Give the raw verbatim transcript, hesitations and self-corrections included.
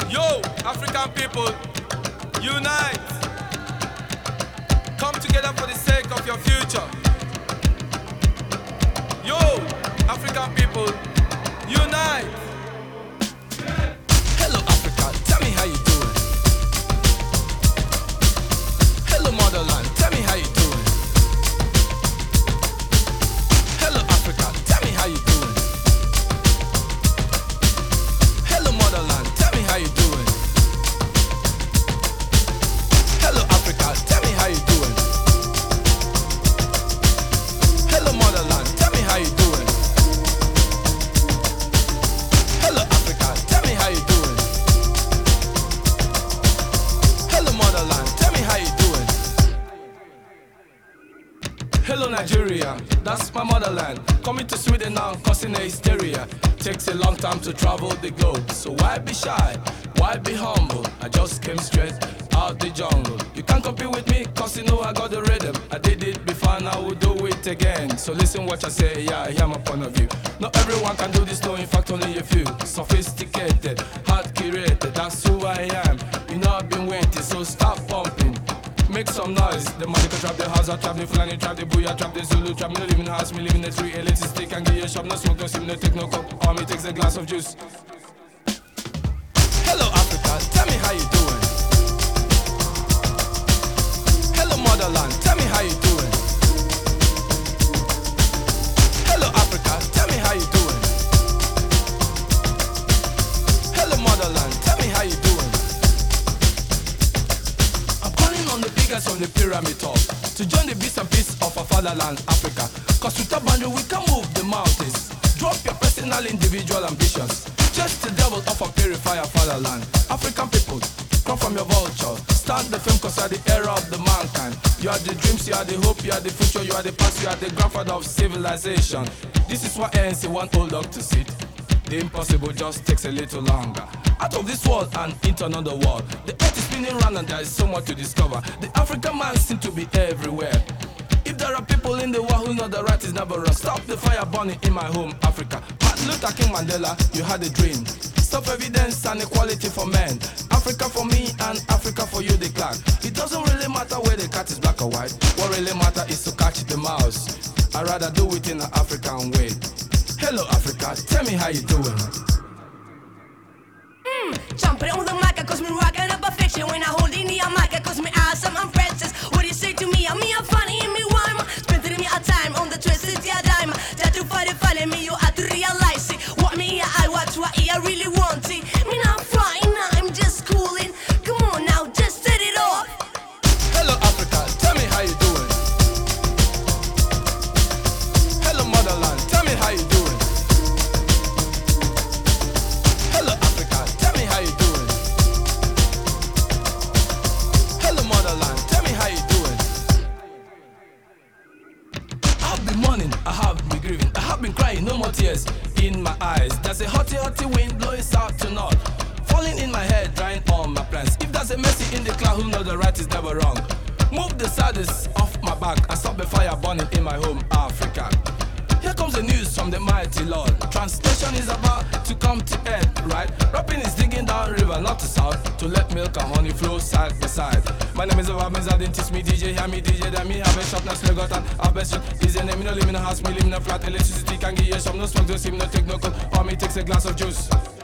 Yo, African people, unite. Come together for the sake of your future. Yo, African people, unite. Hello Africa, tell me how you doing. Hello motherland, tell me how you doing. Hello Africa, tell me how you doing. Hello motherland, tell me how you doing. Hello Africa, tell me how you doing. Hello motherland, tell me how you doing. Hello Africa, tell me how you doing. Hello motherland, tell me how you doing. Hello Nigeria, that's my motherland. Coming to Sweden now, causing a hysteria. Takes a long time to travel the globe, so why be shy? Why be humble? I just came straight out the jungle. You can't compete with me, cause you know I got the rhythm. I did it before and I will do it again. So listen what I say, yeah, I hear my point of view. Not everyone can do this, no, in fact only a few. Sophisticated, hard curated, that's who I am. You know I've been waiting, so stop pumping. Make some noise. The Malika trap, the Hausa trap, the Fulani trap, the Booyah trap, the Zulu trap. Me no live in the house, me live in the street. Elitist stick and get your shop. No smoke, no sim, no take no cup. All me takes a glass of juice. Hello Africa, tell me how you doing. Hello motherland, tell me how you doing. Hello Africa, tell me how you doing. Hello motherland, tell me how you doing. I'm calling on the biggest of the pyramid top to join the beast and peace of our fatherland, Africa. Cause with a boundary we can move the mountains. Drop your personal individual ambitions. Just the devil of a purifier fatherland. African people, come from your vulture. Start the film cause you are the era of the mankind. You are the dreams, you are the hope, you are the future, you are the past, you are the grandfather of civilization. This is why A N C want old dog to sit. The impossible just takes a little longer. Out of this world and into another world. The earth is spinning round and there is so much to discover. The African man seems to be everywhere. If there are people in the world who know the right is never wrong, stop the fire burning in my home, Africa. Martin Luther King Mandela, you had a dream. Stop evidence and equality for men. Africa for me and Africa for you, the clan. It doesn't really matter where the cat is black or white. What really matters is to catch the mouse. I'd rather do it in an African way. Hello Africa, tell me how you doing. Mm, jumping on the mic, cause me rocking up a fiction. When I hold in the mic, cause me awesome, I'm princess. What do you say to me? I'm me, I'm funny, and me rhyme. Spending me a time on the twisted yeah dime. That to find it, follow me, you have to realize it. What me, I watch, what I really want it. Me not flying, I'm just cooling. Come on now, just set it off. Hello Africa, tell me how you doing. Hello motherland, tell me how you doing. Hello Africa, tell me how you doing. Hello motherland, tell me how you doing. I've been mourning, I have been grieving, I have been crying, no more tears in my eyes. There's a hotty hotty wind blowing south to north, falling in my head, drying all my plans. If there's a mercy in the cloud, who knows the right is never wrong. Move the saddest off my back and stop the fire burning in my home, Africa. Here comes the news from the mighty Lord. Translation is about to come to end, right? Rapping is digging down river, not to south, to let milk and honey flow side by side. My name is Obama, I didn't teach me D J, hear me D J, then me have a shop, now still got an have a shop. Is a name, me no live in a house, me live in a flat, electricity can give you some, no smoke, no steam, no take no cold, or me takes a glass of juice.